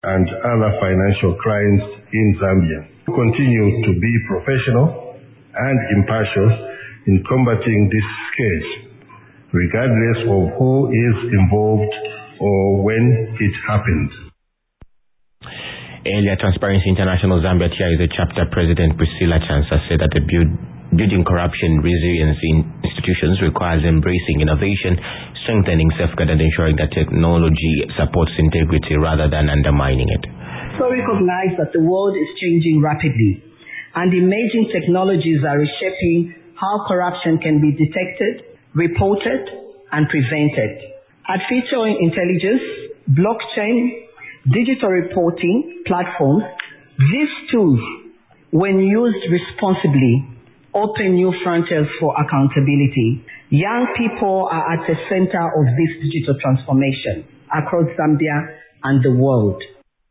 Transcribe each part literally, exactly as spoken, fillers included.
and other financial crimes in Zambia. We continue to be professional and impartial in combating this scourge, regardless of who is involved or when it happens. Earlier, Transparency International Zambia T I Z chapter president Priscilla Chansa said that the build, building corruption resilience in institutions requires embracing innovation, strengthening safeguard and ensuring that technology supports integrity rather than undermining it. So recognize that the world is changing rapidly and emerging technologies are reshaping how corruption can be detected, reported, and prevented. Artificial intelligence, blockchain, digital reporting platforms, these tools, when used responsibly, open new frontiers for accountability. Young people are at the center of this digital transformation across Zambia and the world.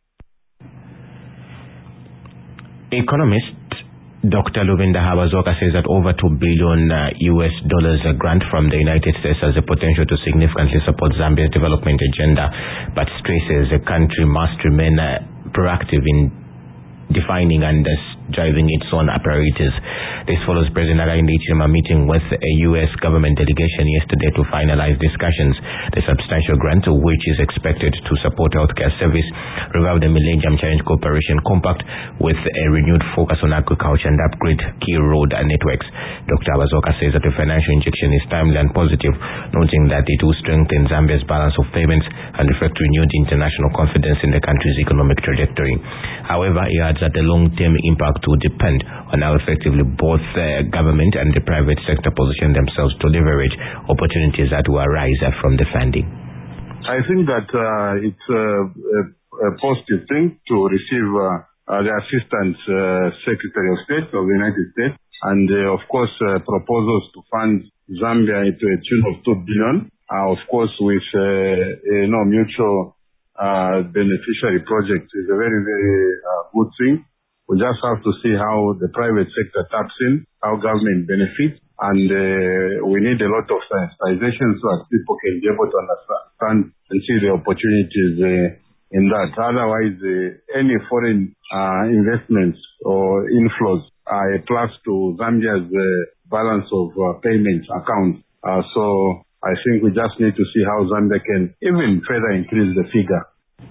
Economist Doctor Luvinda Habazoka says that over two billion uh, U S dollars a grant from the United States has the potential to significantly support Zambia's development agenda, but stresses the country must remain uh, proactive in defining and uh, driving its own apparatus. This follows President Hakainde Hichilema meeting with a U S government delegation yesterday to finalize discussions. The substantial grant, which is expected to support healthcare service, revive the Millennium Challenge Cooperation Compact with a renewed focus on agriculture and upgrade key road networks. Doctor Habazoka says that the financial injection is timely and positive, noting that it will strengthen Zambia's balance of payments and reflect renewed international confidence in the country's economic trajectory. However, he adds that the long-term impact will depend on how effectively both the government and the private sector position themselves to leverage opportunities that will arise from the funding. I think that uh, it's a, a, a positive thing to receive uh, uh, the Assistant uh, Secretary of State of the United States and uh, of course uh, proposals to fund Zambia into a tune of two billion dollars, uh, of course with uh, a you know, mutual uh, beneficiary project is a very, very uh, good thing. We just have to see how the private sector taps in, how government benefits, and uh, we need a lot of sensitization so that people can be able to understand and see the opportunities uh, in that. Otherwise, uh, any foreign uh, investments or inflows are a plus to Zambia's uh, balance of uh, payments account. Uh, so I think we just need to see how Zambia can even further increase the figure.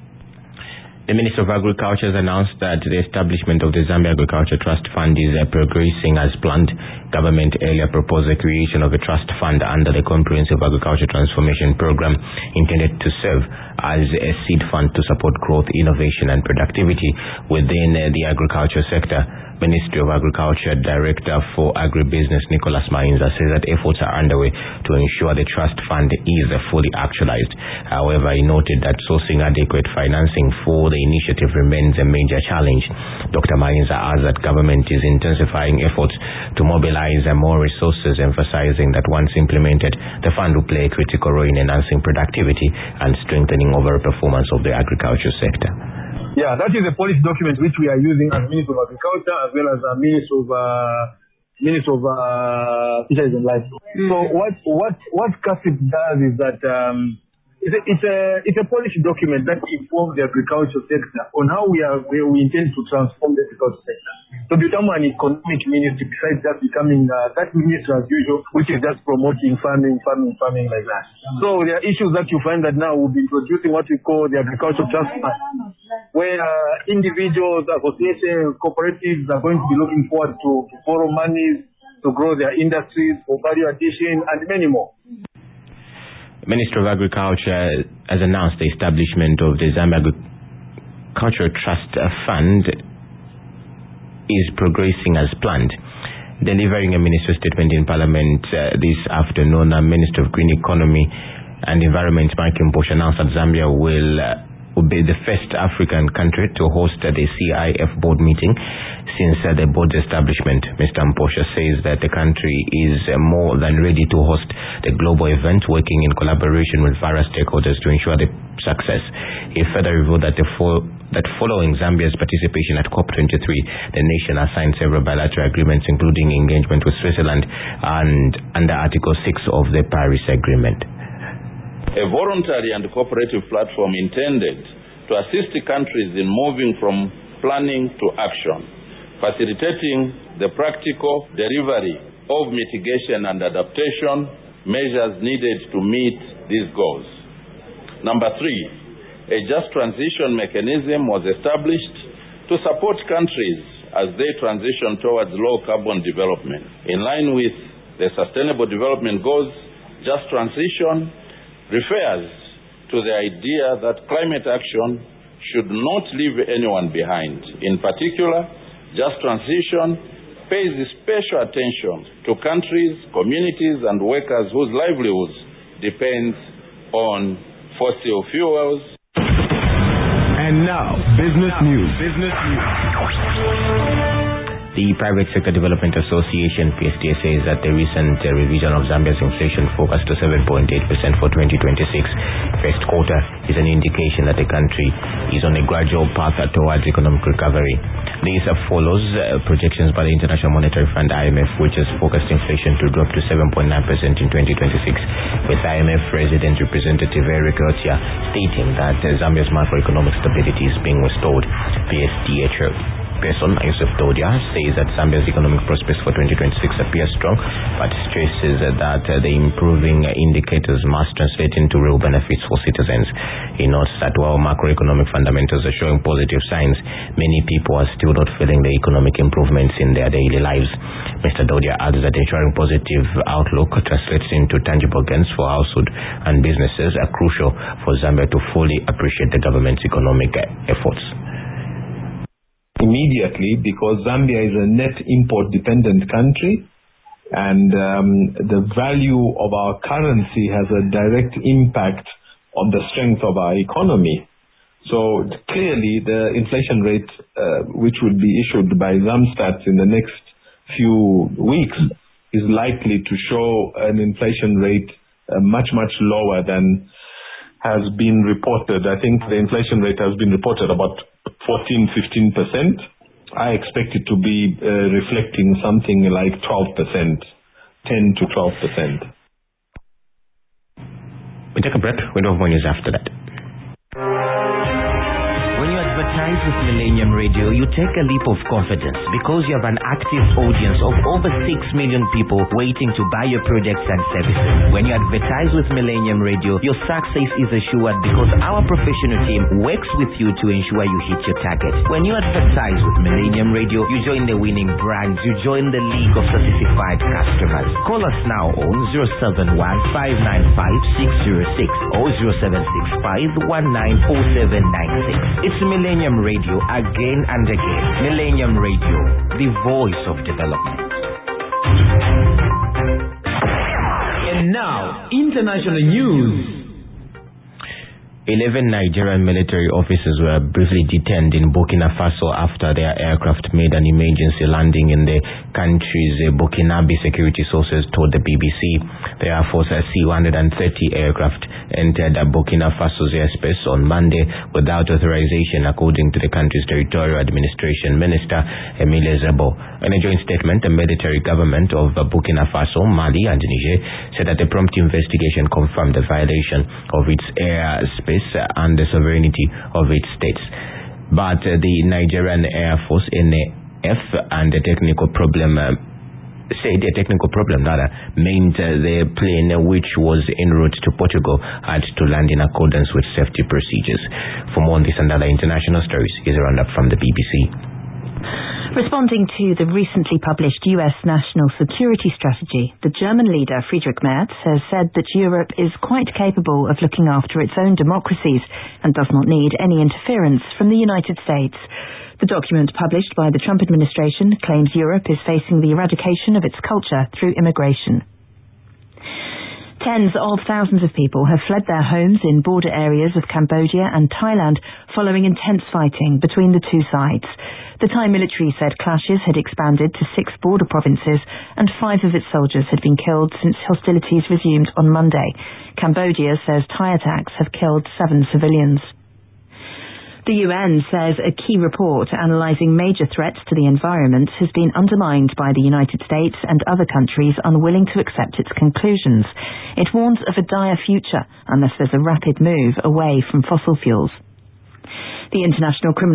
The Minister of Agriculture has announced that the establishment of the Zambia Agriculture Trust Fund is uh, progressing as planned. Government earlier proposed the creation of a trust fund under the Comprehensive Agriculture Transformation Program intended to serve as a seed fund to support growth, innovation and productivity within uh, the agriculture sector. Ministry of Agriculture Director for Agribusiness Nicholas Mainza says that efforts are underway to ensure the trust fund is uh, fully actualized. However, he noted that sourcing adequate financing for the initiative remains a major challenge. Doctor Mainza adds that government is intensifying efforts to mobilize uh, more resources, emphasizing that once implemented, the fund will play a critical role in enhancing productivity and strengthening overall performance of the agriculture sector. Yeah, that is a policy document which we are using as Minister of Agriculture as well as a Minister of uh, Minister of uh, Fisheries and Livestock. Mm. So what what what C A S I P does is that um, it's a, it's a it's a policy document that informs the agriculture sector on how we are we, we intend to transform the agriculture sector. So become an economic ministry besides just becoming uh, that minister as usual, which is just promoting farming, farming, farming like that. So there are issues that you find that now we'll be introducing what we call the agricultural trust fund, where uh, individuals, associations, cooperatives are going to be looking forward to, to borrow money to grow their industries for value addition and many more. Minister of Agriculture has announced the establishment of the Zambia Agricultural Trust Fund is progressing as planned. Delivering a minister statement in Parliament uh, this afternoon, uh, Minister of Green Economy and Environment Mike Mposha announced that Zambia will uh, will be the first African country to host uh, the C I F board meeting since uh, the board's establishment. Mister Mposha says that the country is uh, more than ready to host the global event, working in collaboration with various stakeholders to ensure the success. He further revealed that the fo- that following Zambia's participation at COP twenty-three, the nation has signed several bilateral agreements, including engagement with Switzerland and under Article six of the Paris Agreement. A voluntary and cooperative platform intended to assist the countries in moving from planning to action, facilitating the practical delivery of mitigation and adaptation measures needed to meet these goals. Number three, a just transition mechanism was established to support countries as they transition towards low-carbon development. In line with the Sustainable Development Goals, just transition refers to the idea that climate action should not leave anyone behind. In particular, just transition pays special attention to countries, communities, and workers whose livelihoods depend on fossil fuels. And now, business news. Business news. The Private Sector Development Association, P S D A, says that the recent uh, revision of Zambia's inflation forecast to seven point eight percent for twenty twenty-six first quarter is an indication that the country is on a gradual path towards economic recovery. This uh, follows uh, projections by the International Monetary Fund, I M F, which has forecast inflation to drop to seven point nine percent in twenty twenty-six, with I M F President Representative Eric Rotia stating that uh, Zambia's macroeconomic stability is being restored. P S D A Person Yusuf Dodia says that Zambia's economic prospects for twenty twenty-six appear strong, but stresses that the improving indicators must translate into real benefits for citizens. He notes that while macroeconomic fundamentals are showing positive signs, many people are still not feeling the economic improvements in their daily lives. Mister Dodia adds that ensuring positive outlook translates into tangible gains for households and businesses are crucial for Zambia to fully appreciate the government's economic efforts. Immediately, because Zambia is a net import dependent country, and um, the value of our currency has a direct impact on the strength of our economy. So clearly the inflation rate uh, which would be issued by Zamstats in the next few weeks is likely to show an inflation rate uh, much much lower than has been reported. I think the inflation rate has been reported about fourteen, fifteen percent. I expect it to be uh, reflecting something like twelve percent, ten to twelve percent. We take a break. We don't have more news after that. When you advertise with Millennium Radio, you take a leap of confidence because you have an active audience of over six million people waiting to buy your products and services. When you advertise with Millennium Radio, your success is assured because our professional team works with you to ensure you hit your target. When you advertise with Millennium Radio, you join the winning brands, you join the league of certified customers. Call us now on zero seven one, five nine five, six zero six or zero seven six five, one nine four seven nine six. It's Millennium Radio again and again. Millennium Radio, the voice of development. And now, international news. Eleven Nigerian military officers were briefly detained in Burkina Faso after their aircraft made an emergency landing in the country's Burkinabe, security sources told the B B C. The Air Force C one thirty aircraft entered Burkina Faso's airspace on Monday without authorization, according to the country's territorial administration minister, Emile Zebo. In a joint statement, the military government of Burkina Faso, Mali, and Niger said that a prompt investigation confirmed the violation of its airspace and the sovereignty of its states. But uh, the Nigerian Air Force, N A F, and the technical problem uh, said a technical problem rather meant uh, the plane, uh, which was en route to Portugal, had to land in accordance with safety procedures. For more on this and other international stories, here's a roundup from the B B C. Responding to the recently published U S national security strategy, the German leader Friedrich Merz has said that Europe is quite capable of looking after its own democracies and does not need any interference from the United States. The document published by the Trump administration claims Europe is facing the eradication of its culture through immigration. Tens of thousands of people have fled their homes in border areas of Cambodia and Thailand following intense fighting between the two sides. The Thai military said clashes had expanded to six border provinces and five of its soldiers had been killed since hostilities resumed on Monday. Cambodia says Thai attacks have killed seven civilians. The U N says a key report analysing major threats to the environment has been undermined by the United States and other countries unwilling to accept its conclusions. It warns of a dire future unless there's a rapid move away from fossil fuels. The International Criminal